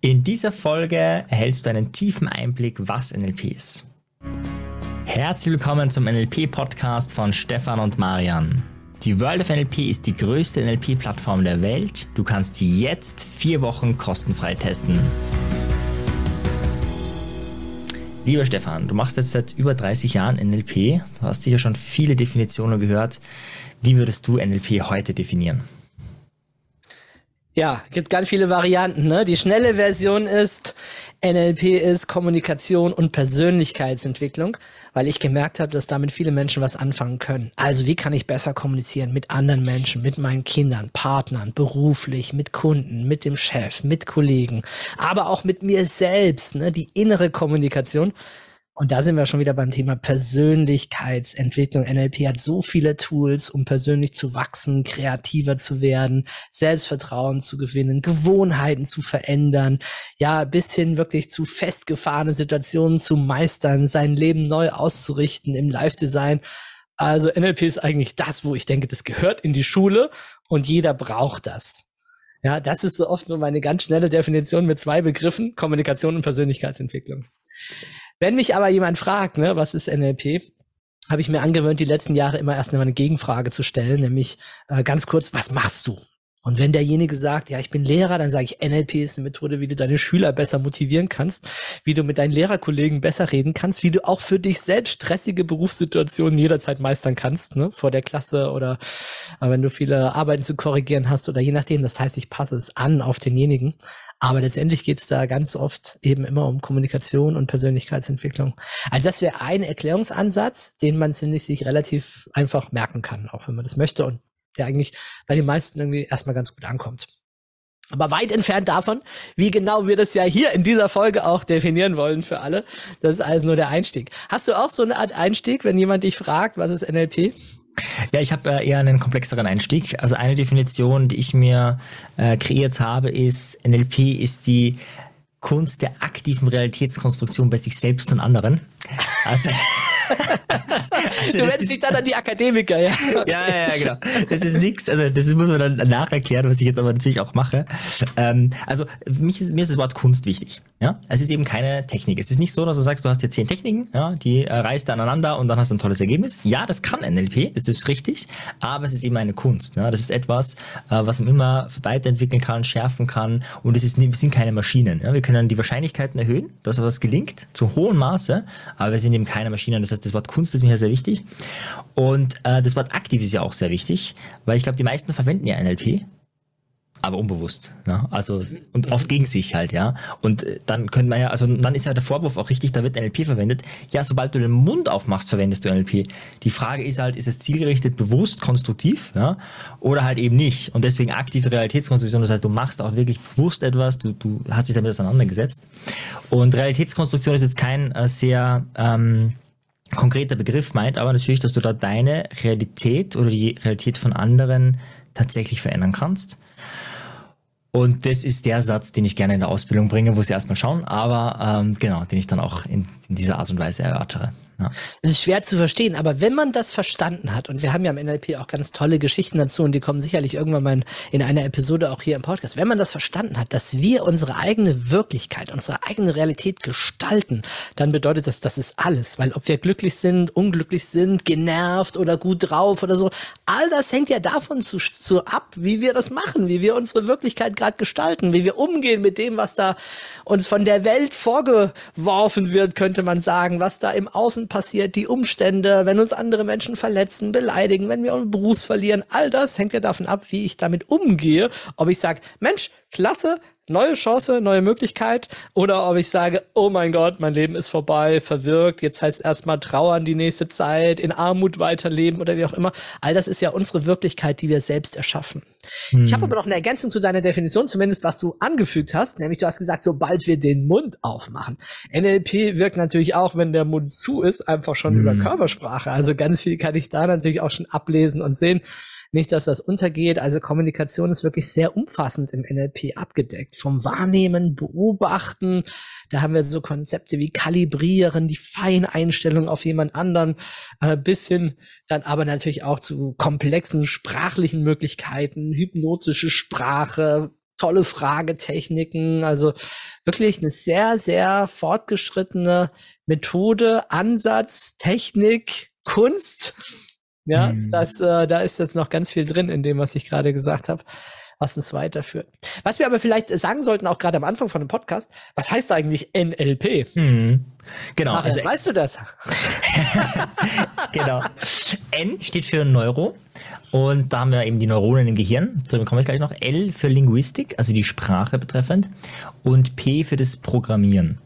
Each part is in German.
In dieser Folge erhältst du einen tiefen Einblick, was NLP ist. Herzlich willkommen zum NLP-Podcast von Stefan und Marian. Die World of NLP ist die größte NLP-Plattform der Welt. Du kannst sie jetzt 4 Wochen kostenfrei testen. Lieber Stefan, du machst jetzt seit über 30 Jahren NLP. Du hast sicher schon viele Definitionen gehört. Wie würdest du NLP heute definieren? Ja, gibt ganz viele Varianten, ne? Die schnelle Version ist, NLP ist Kommunikation und Persönlichkeitsentwicklung, weil ich gemerkt habe, dass damit viele Menschen was anfangen können. Also wie kann ich besser kommunizieren mit anderen Menschen, mit meinen Kindern, Partnern, beruflich, mit Kunden, mit dem Chef, mit Kollegen, aber auch mit mir selbst, ne? Die innere Kommunikation. Und da sind wir schon wieder beim Thema Persönlichkeitsentwicklung. NLP hat so viele Tools, um persönlich zu wachsen, kreativer zu werden, Selbstvertrauen zu gewinnen, Gewohnheiten zu verändern, ja, bis hin wirklich zu festgefahrenen Situationen zu meistern, sein Leben neu auszurichten im Live-Design. Also NLP ist eigentlich das, wo ich denke, das gehört in die Schule und jeder braucht das. Ja, das ist so oft nur meine ganz schnelle Definition mit 2 Begriffen, Kommunikation und Persönlichkeitsentwicklung. Wenn mich aber jemand fragt, ne, was ist NLP, habe ich mir angewöhnt, die letzten Jahre immer erst eine Gegenfrage zu stellen, nämlich ganz kurz, was machst du? Und wenn derjenige sagt, ja, ich bin Lehrer, dann sage ich, NLP ist eine Methode, wie du deine Schüler besser motivieren kannst, wie du mit deinen Lehrerkollegen besser reden kannst, wie du auch für dich selbst stressige Berufssituationen jederzeit meistern kannst, ne, vor der Klasse oder wenn du viele Arbeiten zu korrigieren hast oder je nachdem. Das heißt, ich passe es an auf denjenigen. Aber letztendlich geht es da ganz oft eben immer um Kommunikation und Persönlichkeitsentwicklung. Also das wäre ein Erklärungsansatz, den man, finde ich, sich relativ einfach merken kann, auch wenn man das möchte und der eigentlich bei den meisten irgendwie erstmal ganz gut ankommt. Aber weit entfernt davon, wie genau wir das ja hier in dieser Folge auch definieren wollen für alle. Das ist alles nur der Einstieg. Hast du auch so eine Art Einstieg, wenn jemand dich fragt, was ist NLP? Ja, ich habe eher einen komplexeren Einstieg. Also eine Definition, die ich mir kreiert habe, ist, NLP ist die Kunst der aktiven Realitätskonstruktion bei sich selbst und anderen. Also, du wendest dich dann an die Akademiker, ja? Okay. Ja, genau. Das ist nichts, also das muss man dann nacherklären, was ich jetzt aber natürlich auch mache. Also mir ist das Wort Kunst wichtig. Ja? Es ist eben keine Technik. Es ist nicht so, dass du sagst, du hast jetzt 10 Techniken, ja, die reißt du aneinander und dann hast du ein tolles Ergebnis. Ja, das kann NLP, das ist richtig, aber es ist eben eine Kunst. Ja? Das ist etwas, was man immer weiterentwickeln kann, schärfen kann und wir sind keine Maschinen. Ja? Wir können die Wahrscheinlichkeiten erhöhen, dass was gelingt, zu hohem Maße, aber wir sind eben keine Maschinen. Das heißt, das Wort Kunst ist mir sehr wichtig. Und das Wort aktiv ist ja auch sehr wichtig, weil ich glaube, die meisten verwenden ja NLP, aber unbewusst. Ja? Also, und oft gegen sich halt, ja. Und dann könnte man ja, also dann ist ja der Vorwurf auch richtig, da wird NLP verwendet. Ja, sobald du den Mund aufmachst, verwendest du NLP. Die Frage ist halt, ist es zielgerichtet, bewusst, konstruktiv, ja, oder halt eben nicht. Und deswegen aktive Realitätskonstruktion, das heißt, du machst auch wirklich bewusst etwas, du hast dich damit auseinandergesetzt. Und Realitätskonstruktion ist jetzt kein sehr konkreter Begriff, meint aber natürlich, dass du da deine Realität oder die Realität von anderen tatsächlich verändern kannst. Und das ist der Satz, den ich gerne in der Ausbildung bringe, wo sie erstmal schauen, aber genau, den ich dann auch in dieser Art und Weise erörtere. Ja. Das ist schwer zu verstehen, aber wenn man das verstanden hat, und wir haben ja im NLP auch ganz tolle Geschichten dazu und die kommen sicherlich irgendwann mal in einer Episode auch hier im Podcast, wenn man das verstanden hat, dass wir unsere eigene Wirklichkeit, unsere eigene Realität gestalten, dann bedeutet das, das ist alles, weil ob wir glücklich sind, unglücklich sind, genervt oder gut drauf oder so, all das hängt ja davon ab, wie wir das machen, wie wir unsere Wirklichkeit gerade gestalten, wie wir umgehen mit dem, was da uns von der Welt vorgeworfen wird, könnte man sagen, was da im Außen passiert, die Umstände, wenn uns andere Menschen verletzen, beleidigen, wenn wir unseren Beruf verlieren, all das hängt ja davon ab, wie ich damit umgehe, ob ich sage, Mensch, klasse, neue Chance, neue Möglichkeit, oder ob ich sage, oh mein Gott, mein Leben ist vorbei, verwirkt, jetzt heißt es erstmal trauern die nächste Zeit, in Armut weiterleben oder wie auch immer. All das ist ja unsere Wirklichkeit, die wir selbst erschaffen. Ich habe aber noch eine Ergänzung zu deiner Definition, zumindest was du angefügt hast, nämlich du hast gesagt, sobald wir den Mund aufmachen. NLP wirkt natürlich auch, wenn der Mund zu ist, einfach schon über Körpersprache. Also ganz viel kann ich da natürlich auch schon ablesen und sehen. Nicht, dass das untergeht. Also Kommunikation ist wirklich sehr umfassend im NLP abgedeckt. Vom Wahrnehmen, Beobachten, da haben wir so Konzepte wie Kalibrieren, die Feineinstellung auf jemand anderen, bis hin dann aber natürlich auch zu komplexen sprachlichen Möglichkeiten, hypnotische Sprache, tolle Fragetechniken, also wirklich eine sehr, sehr fortgeschrittene Methode, Ansatz, Technik, Kunst. Ja, da ist jetzt noch ganz viel drin in dem, was ich gerade gesagt habe, was uns weiterführt. Was wir aber vielleicht sagen sollten, auch gerade am Anfang von dem Podcast, was heißt eigentlich NLP? Genau. Marian, also, weißt du das? Genau. N steht für Neuro. Und da haben wir eben die Neuronen im Gehirn. Zu dem komme ich gleich noch. L für Linguistik, also die Sprache betreffend. Und P für das Programmieren.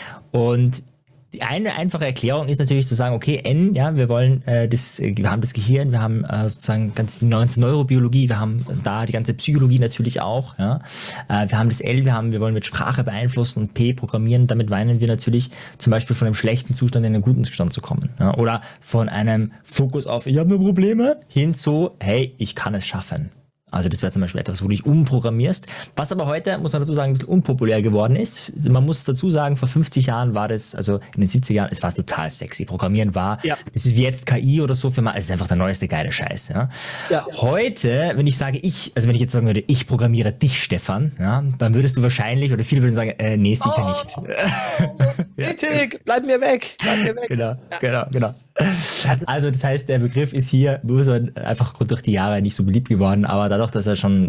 Und die eine einfache Erklärung ist natürlich zu sagen, okay, N, ja, wir haben das Gehirn, wir haben sozusagen die ganze Neurobiologie, wir haben da die ganze Psychologie natürlich auch, ja. Wir haben das L, wir wollen mit Sprache beeinflussen und P programmieren, damit meinen wir natürlich zum Beispiel von einem schlechten Zustand in einen guten Zustand zu kommen, ja. Oder von einem Fokus auf, ich habe nur Probleme, hin zu, hey, ich kann es schaffen. Also das wäre zum Beispiel etwas, wo du dich umprogrammierst, was aber heute, muss man dazu sagen, ein bisschen unpopulär geworden ist. Man muss dazu sagen, vor 50 Jahren war das, also in den 70er Jahren, es war total sexy. Programmieren war, das ist wie jetzt KI oder so, es ist einfach der neueste geile Scheiß. Ja? Ja. Heute, wenn ich sage wenn ich jetzt sagen würde, ich programmiere dich, Stefan, ja, dann würdest du wahrscheinlich, oder viele würden sagen, nee, sicher nicht. Ethik, bleib mir weg. Genau. Also das heißt, der Begriff ist hier einfach durch die Jahre nicht so beliebt geworden, aber dadurch, dass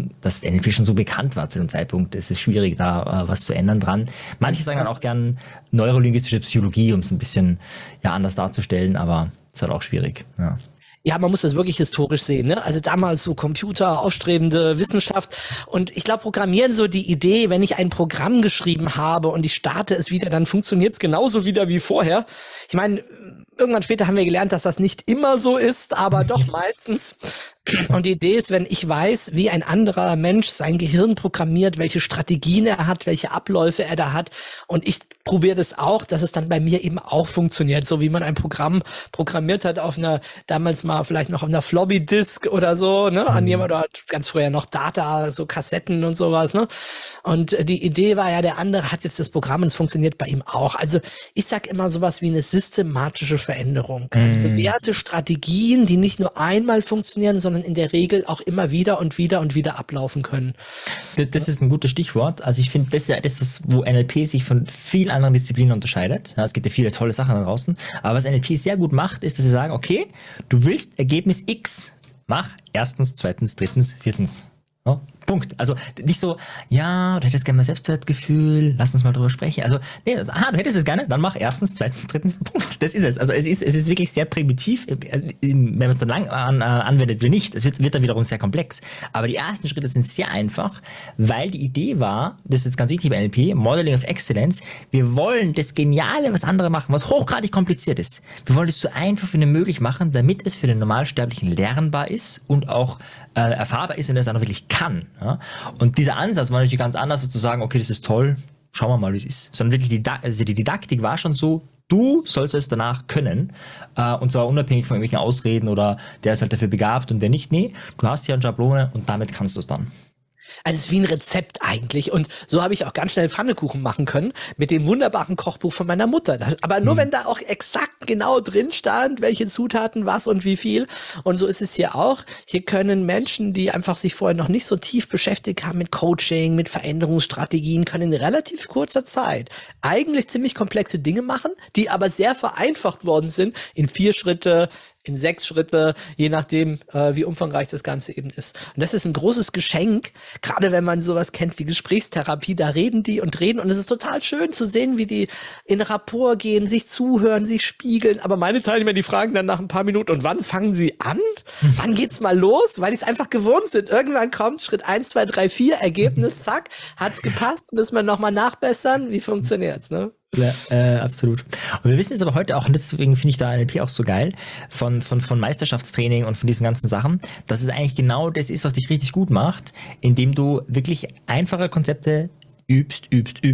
NLP schon so bekannt war zu dem Zeitpunkt, ist es schwierig, da was zu ändern dran. Manche sagen dann auch gern neurolinguistische Psychologie, um es ein bisschen anders darzustellen, aber es ist halt auch schwierig. Ja. Ja, man muss das wirklich historisch sehen, ne? Also damals so Computer, aufstrebende Wissenschaft. Und ich glaube, Programmieren so die Idee, wenn ich ein Programm geschrieben habe und ich starte es wieder, dann funktioniert es genauso wieder wie vorher. Ich meine, irgendwann später haben wir gelernt, dass das nicht immer so ist, aber doch meistens. Und die Idee ist, wenn ich weiß, wie ein anderer Mensch sein Gehirn programmiert, welche Strategien er hat, welche Abläufe er da hat, und ich probiere das auch, dass es dann bei mir eben auch funktioniert, so wie man ein Programm programmiert hat auf einer, damals mal vielleicht noch auf einer Floppy-Disk oder so, ne, an jemand, oder ganz früher noch Data, so Kassetten und sowas, ne, und die Idee war ja, der andere hat jetzt das Programm und es funktioniert bei ihm auch. Also ich sag immer sowas wie eine systematische Veränderung, also bewährte Strategien, die nicht nur einmal funktionieren, sondern in der Regel auch immer wieder und wieder und wieder ablaufen können. Das ist ein gutes Stichwort. Also ich finde, das ist, wo NLP sich von vielen anderen Disziplinen unterscheidet. Ja, es gibt ja viele tolle Sachen da draußen. Aber was NLP sehr gut macht, ist, dass sie sagen, okay, du willst Ergebnis X, mach erstens, zweitens, drittens, viertens. Ja, Punkt. Also nicht so, ja, du hättest gerne mal Selbstwertgefühl, lass uns mal drüber sprechen. Also, nee, du hättest es gerne, dann mach erstens, zweitens, drittens, Punkt. Das ist es. Also es ist wirklich sehr primitiv, wenn man es dann lang anwendet, wie nicht. Es wird dann wiederum sehr komplex. Aber die ersten Schritte sind sehr einfach, weil die Idee war, das ist jetzt ganz wichtig bei NLP, Modeling of Excellence, wir wollen das Geniale, was andere machen, was hochgradig kompliziert ist. Wir wollen es so einfach wie möglich machen, damit es für den Normalsterblichen lernbar ist und auch erfahrbar ist und er es auch wirklich kann. Ja? Und dieser Ansatz war natürlich ganz anders, als zu sagen, okay, das ist toll, schauen wir mal, wie es ist. Sondern wirklich die Didaktik war schon so, du sollst es danach können, und zwar unabhängig von irgendwelchen Ausreden oder der ist halt dafür begabt und der nicht. Nee, du hast hier eine Schablone und damit kannst du es dann. Also es ist wie ein Rezept eigentlich. Und so habe ich auch ganz schnell Pfannekuchen machen können mit dem wunderbaren Kochbuch von meiner Mutter. Aber nur wenn da auch exakt genau drin stand, welche Zutaten, was und wie viel. Und so ist es hier auch. Hier können Menschen, die einfach sich vorher noch nicht so tief beschäftigt haben mit Coaching, mit Veränderungsstrategien, können in relativ kurzer Zeit eigentlich ziemlich komplexe Dinge machen, die aber sehr vereinfacht worden sind in 4 Schritte, in 6 Schritte, je nachdem, wie umfangreich das Ganze eben ist. Und das ist ein großes Geschenk, gerade wenn man sowas kennt wie Gesprächstherapie, da reden die und reden und es ist total schön zu sehen, wie die in Rapport gehen, sich zuhören, sich spiegeln, aber meine Teilnehmer, die fragen dann nach ein paar Minuten, und wann fangen sie an? Wann geht's mal los? Weil die es einfach gewohnt sind. Irgendwann kommt Schritt 1, 2, 3, 4, Ergebnis, zack, hat's gepasst, müssen wir nochmal nachbessern, wie funktioniert's, ne? Ja, absolut. Und wir wissen jetzt aber heute auch, und deswegen finde ich da NLP auch so geil, von Meisterschaftstraining und von diesen ganzen Sachen, dass es eigentlich genau das ist, was dich richtig gut macht, indem du wirklich einfache Konzepte übst,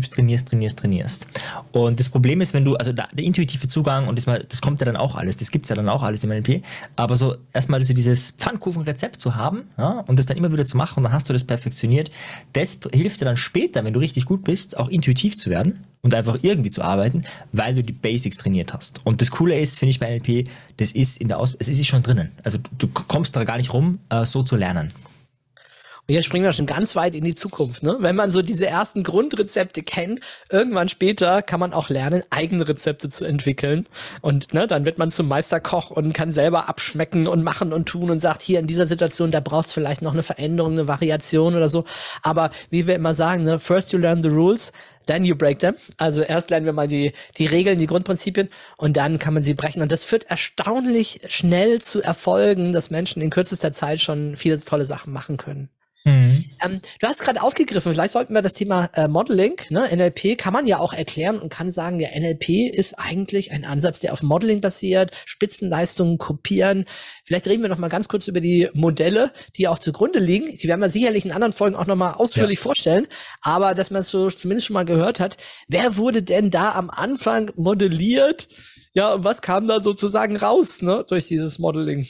trainierst. Und das Problem ist, wenn du, also der intuitive Zugang, und das kommt ja dann auch alles, das gibt's ja dann auch alles im NLP, aber so erstmal so dieses Pfannkuchenrezept zu haben, ja, und das dann immer wieder zu machen, und dann hast du das perfektioniert, das hilft dir dann später, wenn du richtig gut bist, auch intuitiv zu werden und einfach irgendwie zu arbeiten, weil du die Basics trainiert hast. Und das Coole ist, finde ich bei NLP, es ist schon drinnen. Also du kommst da gar nicht rum, so zu lernen. Und jetzt springen wir schon ganz weit in die Zukunft, ne? Wenn man so diese ersten Grundrezepte kennt, irgendwann später kann man auch lernen, eigene Rezepte zu entwickeln. Und ne, dann wird man zum Meisterkoch und kann selber abschmecken und machen und tun und sagt, hier in dieser Situation, da braucht es vielleicht noch eine Veränderung, eine Variation oder so. Aber wie wir immer sagen, ne, first you learn the rules, then you break them. Also erst lernen wir mal die Regeln, die Grundprinzipien und dann kann man sie brechen. Und das führt erstaunlich schnell zu Erfolgen, dass Menschen in kürzester Zeit schon viele tolle Sachen machen können. Mhm. Du hast gerade aufgegriffen, vielleicht sollten wir das Thema Modeling, ne? NLP kann man ja auch erklären und kann sagen, ja, NLP ist eigentlich ein Ansatz, der auf Modeling basiert, Spitzenleistungen kopieren. Vielleicht reden wir noch mal ganz kurz über die Modelle, die auch zugrunde liegen. Die werden wir sicherlich in anderen Folgen auch noch mal ausführlich vorstellen, aber dass man es so zumindest schon mal gehört hat, wer wurde denn da am Anfang modelliert? Ja, und was kam da sozusagen raus, ne, durch dieses Modeling?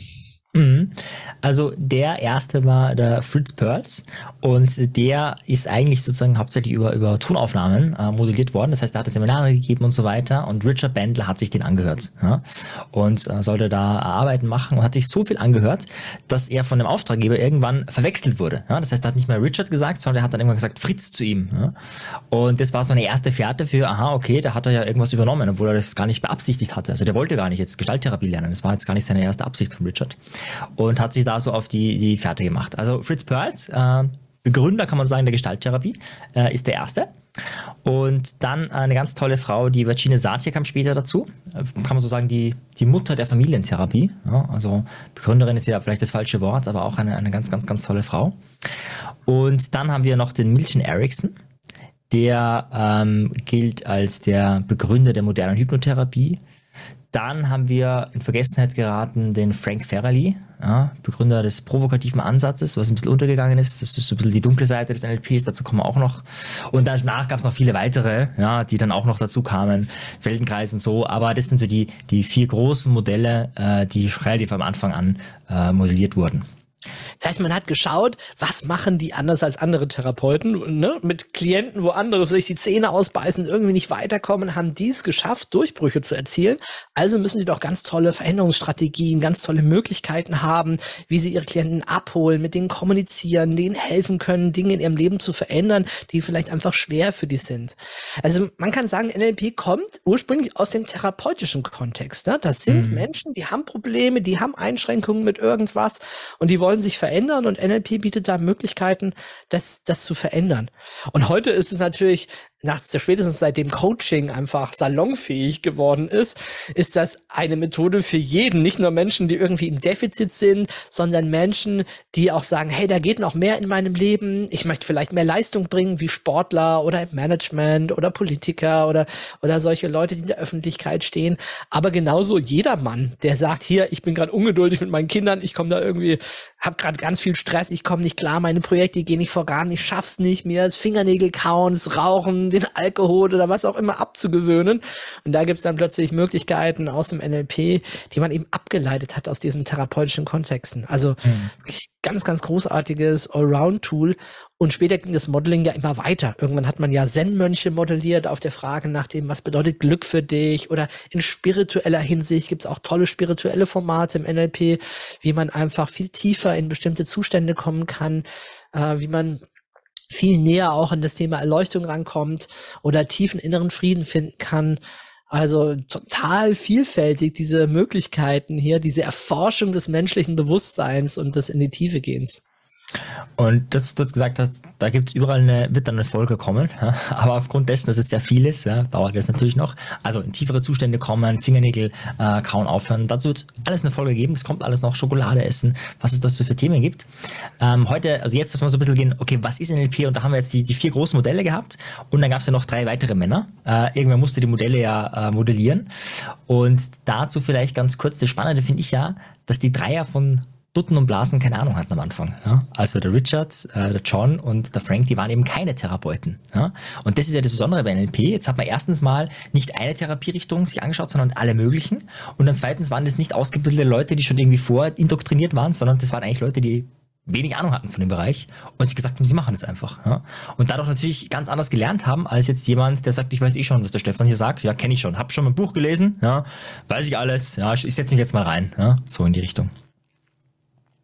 Also der erste war der Fritz Perls und der ist eigentlich sozusagen hauptsächlich über Tonaufnahmen modelliert worden. Das heißt, er hat Seminare gegeben und so weiter und Richard Bandler hat sich den angehört, ja, und sollte da Arbeiten machen und hat sich so viel angehört, dass er von dem Auftraggeber irgendwann verwechselt wurde. Ja. Das heißt, er hat nicht mehr Richard gesagt, sondern er hat dann irgendwann gesagt Fritz zu ihm. Ja. Und das war so eine erste Fährte für, aha, okay, da hat er ja irgendwas übernommen, obwohl er das gar nicht beabsichtigt hatte. Also der wollte gar nicht jetzt Gestalttherapie lernen. Das war jetzt gar nicht seine erste Absicht von Richard. Und hat sich da so auf die Fährte gemacht. Also Fritz Perls, Begründer, kann man sagen, der Gestalttherapie, ist der erste. Und dann eine ganz tolle Frau, die Virginia Satir kam später dazu. Kann man so sagen, die Mutter der Familientherapie. Ja, also Begründerin ist ja vielleicht das falsche Wort, aber auch eine ganz, ganz, ganz tolle Frau. Und dann haben wir noch den Milton Erickson. Der gilt als der Begründer der modernen Hypnotherapie. Dann haben wir in Vergessenheit geraten den Frank Ferrali, ja, Begründer des provokativen Ansatzes, was ein bisschen untergegangen ist. Das ist so ein bisschen die dunkle Seite des NLPs, dazu kommen wir auch noch. Und danach gab es noch viele weitere, ja, die dann auch noch dazu kamen, Feldenkreis und so. Aber das sind so die 4 großen Modelle, die relativ am Anfang an modelliert wurden. Das heißt, man hat geschaut, was machen die anders als andere Therapeuten, ne? Mit Klienten, wo andere sich die Zähne ausbeißen, irgendwie nicht weiterkommen, haben die es geschafft, Durchbrüche zu erzielen. Also müssen die doch ganz tolle Veränderungsstrategien, ganz tolle Möglichkeiten haben, wie sie ihre Klienten abholen, mit denen kommunizieren, denen helfen können, Dinge in ihrem Leben zu verändern, die vielleicht einfach schwer für die sind. Also man kann sagen, NLP kommt ursprünglich aus dem therapeutischen Kontext, ne? Das sind Menschen, die haben Probleme, die haben Einschränkungen mit irgendwas und die wollen sich verändern und NLP bietet da Möglichkeiten, das zu verändern. Und heute ist es natürlich, spätestens seitdem Coaching einfach salonfähig geworden ist das eine Methode für jeden, nicht nur Menschen, die irgendwie im Defizit sind, sondern Menschen, die auch sagen, hey, da geht noch mehr in meinem Leben, ich möchte vielleicht mehr Leistung bringen, wie Sportler oder im Management oder Politiker oder solche Leute, die in der Öffentlichkeit stehen, aber genauso jeder Mann, der sagt, hier, ich bin gerade ungeduldig mit meinen Kindern, ich komme da irgendwie, habe gerade ganz viel Stress, ich komme nicht klar, meine Projekte gehen nicht voran, ich schaff's nicht, mir das Fingernägel kauen, das Rauchen, den Alkohol oder was auch immer abzugewöhnen. Und da gibt's dann plötzlich Möglichkeiten aus dem NLP, die man eben abgeleitet hat aus diesen therapeutischen Kontexten. Also ganz, ganz großartiges Allround-Tool. Und später ging das Modeling ja immer weiter. Irgendwann hat man ja Zen-Mönche modelliert auf der Frage nach dem, was bedeutet Glück für dich? Oder in spiritueller Hinsicht gibt's auch tolle spirituelle Formate im NLP, wie man einfach viel tiefer in bestimmte Zustände kommen kann, wie man viel näher auch an das Thema Erleuchtung rankommt oder tiefen inneren Frieden finden kann. Also total vielfältig, diese Möglichkeiten hier, diese Erforschung des menschlichen Bewusstseins und des in die Tiefe Gehens. Und dass du jetzt gesagt hast, da gibt's überall wird dann eine Folge kommen, ja, aber aufgrund dessen, dass es sehr viel ist, ja, dauert das natürlich noch. Also in tiefere Zustände kommen, Fingernägel kauen aufhören, dazu wird alles eine Folge geben, es kommt alles noch, Schokolade essen, was es dazu für Themen gibt. Heute, also jetzt, dass wir so ein bisschen gehen, okay, was ist NLP? Und da haben wir jetzt die 4 großen Modelle gehabt und dann gab's ja noch 3 weitere Männer. Irgendwer musste die Modelle ja modellieren und dazu vielleicht ganz kurz, das Spannende finde ich ja, dass die Dreier von Dutten und Blasen keine Ahnung hatten am Anfang. Ja? Also der Richard, der John und der Frank, die waren eben keine Therapeuten. Ja? Und das ist ja das Besondere bei NLP. Jetzt hat man erstens mal nicht eine Therapierichtung sich angeschaut, sondern alle möglichen. Und dann zweitens waren das nicht ausgebildete Leute, die schon irgendwie vorindoktriniert waren, sondern das waren eigentlich Leute, die wenig Ahnung hatten von dem Bereich und sich gesagt haben, sie machen das einfach. Ja? Und dadurch natürlich ganz anders gelernt haben, als jetzt jemand, der sagt, ich weiß eh schon, was der Stefan hier sagt. Ja, kenne ich schon. Hab schon mein Buch gelesen. Ja, weiß ich alles. Ja, ich setze mich jetzt mal rein. Ja? So in die Richtung.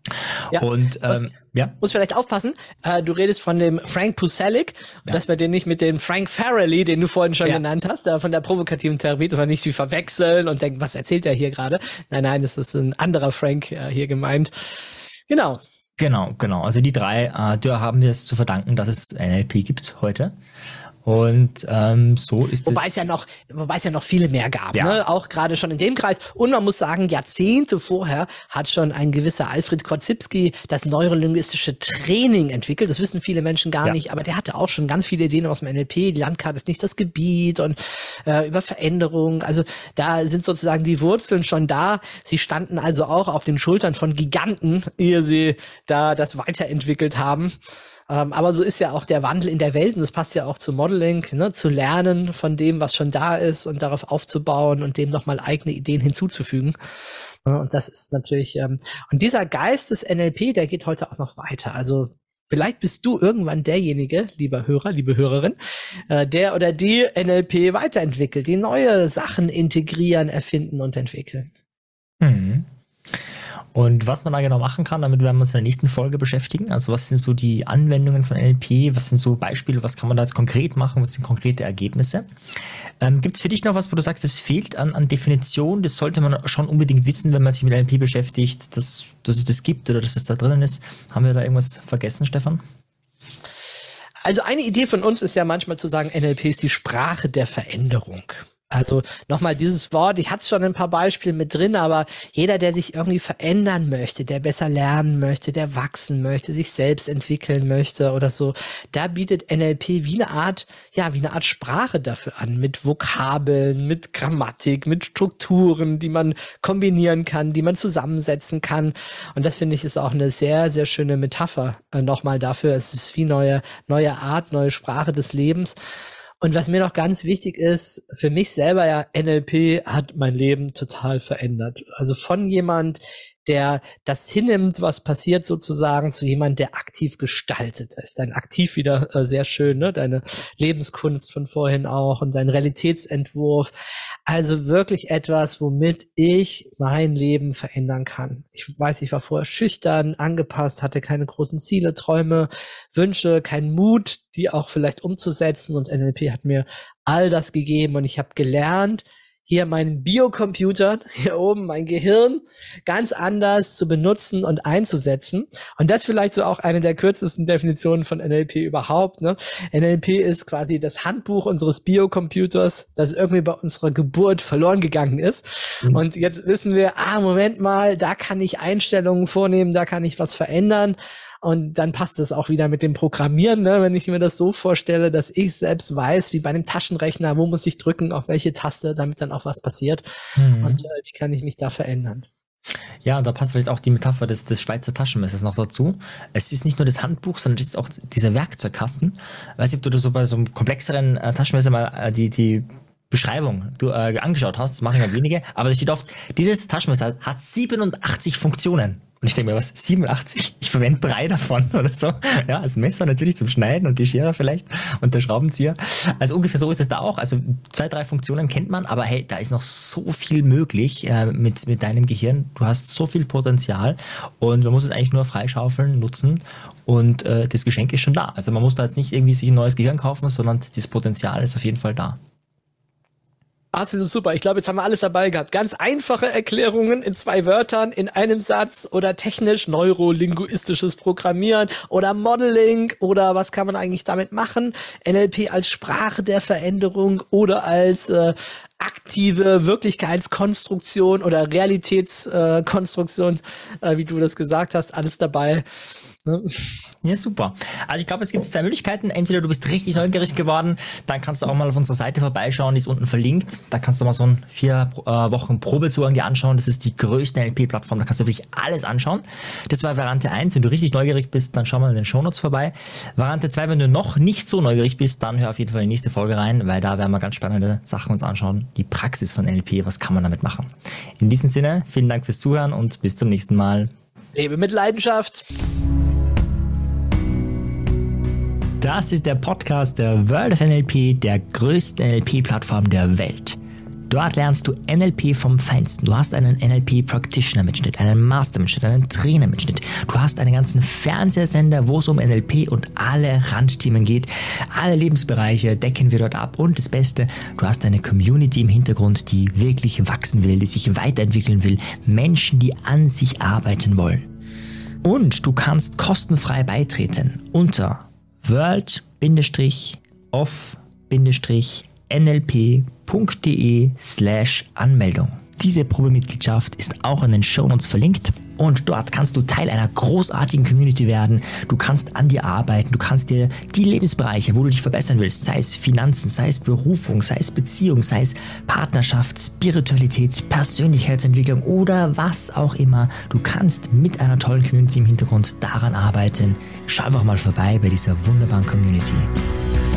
Ja, Und muss vielleicht aufpassen, du redest von dem Frank Puselic, dass wir den nicht mit dem Frank Farrelly, den du vorhin schon genannt hast, von der provokativen Therapie, dass wir nicht sie verwechseln und denken, was erzählt er hier gerade? Nein, das ist ein anderer Frank hier gemeint. Genau. Genau. Also die drei, da haben wir es zu verdanken, dass es NLP gibt heute. Und so ist wobei es ja noch viele mehr gab, ne? Auch gerade schon in dem Kreis. Und man muss sagen, Jahrzehnte vorher hat schon ein gewisser Alfred Korzybski das neurolinguistische Training entwickelt. Das wissen viele Menschen gar nicht, aber der hatte auch schon ganz viele Ideen aus dem NLP. Die Landkarte ist nicht das Gebiet und über Veränderung. Also da sind sozusagen die Wurzeln schon da. Sie standen also auch auf den Schultern von Giganten, ehe sie da das weiterentwickelt haben. Aber so ist ja auch der Wandel in der Welt und das passt ja auch zu Modeling, ne, zu lernen von dem, was schon da ist und darauf aufzubauen und dem nochmal eigene Ideen hinzuzufügen. Und das ist natürlich, und dieser Geist des NLP, der geht heute auch noch weiter. Also vielleicht bist du irgendwann derjenige, lieber Hörer, liebe Hörerin, der oder die NLP weiterentwickelt, die neue Sachen integrieren, erfinden und entwickeln. Und was man da genau machen kann, damit werden wir uns in der nächsten Folge beschäftigen. Also was sind so die Anwendungen von NLP? Was sind so Beispiele? Was kann man da jetzt konkret machen? Was sind konkrete Ergebnisse? Gibt es für dich noch was, wo du sagst, es fehlt an Definition? Das sollte man schon unbedingt wissen, wenn man sich mit NLP beschäftigt, dass es das gibt oder dass es da drinnen ist. Haben wir da irgendwas vergessen, Stefan? Also eine Idee von uns ist ja manchmal zu sagen, NLP ist die Sprache der Veränderung. Also nochmal dieses Wort, ich hatte schon ein paar Beispiele mit drin, aber jeder, der sich irgendwie verändern möchte, der besser lernen möchte, der wachsen möchte, sich selbst entwickeln möchte oder so, da bietet NLP wie eine Art Sprache dafür an, mit Vokabeln, mit Grammatik, mit Strukturen, die man kombinieren kann, die man zusammensetzen kann. Und das finde ich ist auch eine sehr, sehr schöne Metapher nochmal dafür. Es ist wie neue Art, neue Sprache des Lebens. Und was mir noch ganz wichtig ist, für mich selber ja, NLP hat mein Leben total verändert. Also von jemand, der das hinnimmt, was passiert sozusagen, zu jemand, der aktiv gestaltet. Da ist dein Aktiv wieder sehr schön, ne? Deine Lebenskunst von vorhin auch und dein Realitätsentwurf. Also wirklich etwas, womit ich mein Leben verändern kann. Ich weiß, ich war vorher schüchtern, angepasst, hatte keine großen Ziele, Träume, Wünsche, keinen Mut, die auch vielleicht umzusetzen. Und NLP hat mir all das gegeben und ich habe gelernt, hier meinen Biocomputer, hier oben mein Gehirn, ganz anders zu benutzen und einzusetzen. Und das vielleicht so auch eine der kürzesten Definitionen von NLP überhaupt, ne? NLP ist quasi das Handbuch unseres Biocomputers, das irgendwie bei unserer Geburt verloren gegangen ist. Und jetzt wissen wir, Moment mal, da kann ich Einstellungen vornehmen, da kann ich was verändern. Und dann passt es auch wieder mit dem Programmieren, ne? Wenn ich mir das so vorstelle, dass ich selbst weiß, wie bei einem Taschenrechner, wo muss ich drücken, auf welche Taste, damit dann auch was passiert. Und wie kann ich mich da verändern? Ja, und da passt vielleicht auch die Metapher des Schweizer Taschenmessers noch dazu. Es ist nicht nur das Handbuch, sondern es ist auch dieser Werkzeugkasten. Ich weiß nicht, ob du so bei so einem komplexeren Taschenmesser mal die Beschreibung angeschaut hast, das machen ja wenige, aber da steht oft, dieses Taschenmesser hat 87 Funktionen. Und ich denke mir, was, 87? Ich verwende 3 davon oder so. Ja, das Messer natürlich zum Schneiden und die Schere vielleicht und der Schraubenzieher. Also ungefähr so ist es da auch. Also 2, 3 Funktionen kennt man, aber hey, da ist noch so viel möglich mit deinem Gehirn. Du hast so viel Potenzial und man muss es eigentlich nur freischaufeln, nutzen und das Geschenk ist schon da. Also man muss da jetzt nicht irgendwie sich ein neues Gehirn kaufen, sondern das Potenzial ist auf jeden Fall da. Absolut super. Ich glaube, jetzt haben wir alles dabei gehabt. Ganz einfache Erklärungen in 2 Wörtern, in einem Satz oder technisch neurolinguistisches Programmieren oder Modeling oder was kann man eigentlich damit machen? NLP als Sprache der Veränderung oder als aktive Wirklichkeitskonstruktion oder Realitätskonstruktion, wie du das gesagt hast, alles dabei. Ja, super. Also ich glaube, jetzt gibt es 2 Möglichkeiten. Entweder du bist richtig neugierig geworden, dann kannst du auch mal auf unserer Seite vorbeischauen, die ist unten verlinkt. Da kannst du mal so einen 4 Wochen Probezugang dir anschauen. Das ist die größte NLP-Plattform, da kannst du wirklich alles anschauen. Das war Variante 1. Wenn du richtig neugierig bist, dann schau mal in den Shownotes vorbei. Variante 2, wenn du noch nicht so neugierig bist, dann hör auf jeden Fall in die nächste Folge rein, weil da werden wir ganz spannende Sachen uns anschauen. Die Praxis von NLP, was kann man damit machen? In diesem Sinne, vielen Dank fürs Zuhören und bis zum nächsten Mal. Lebe mit Leidenschaft. Das ist der Podcast der World of NLP, der größten NLP-Plattform der Welt. Dort lernst du NLP vom Feinsten. Du hast einen NLP-Practitioner-Mitschnitt, einen Master-Mitschnitt, einen Trainer-Mitschnitt. Du hast einen ganzen Fernsehsender, wo es um NLP und alle Randthemen geht. Alle Lebensbereiche decken wir dort ab. Und das Beste, du hast eine Community im Hintergrund, die wirklich wachsen will, die sich weiterentwickeln will. Menschen, die an sich arbeiten wollen. Und du kannst kostenfrei beitreten unter world-off-nlp.de/Anmeldung. Diese Probemitgliedschaft ist auch in den Shownotes verlinkt und dort kannst du Teil einer großartigen Community werden. Du kannst an dir arbeiten, du kannst dir die Lebensbereiche, wo du dich verbessern willst, sei es Finanzen, sei es Berufung, sei es Beziehung, sei es Partnerschaft, Spiritualität, Persönlichkeitsentwicklung oder was auch immer. Du kannst mit einer tollen Community im Hintergrund daran arbeiten. Schau einfach mal vorbei bei dieser wunderbaren Community.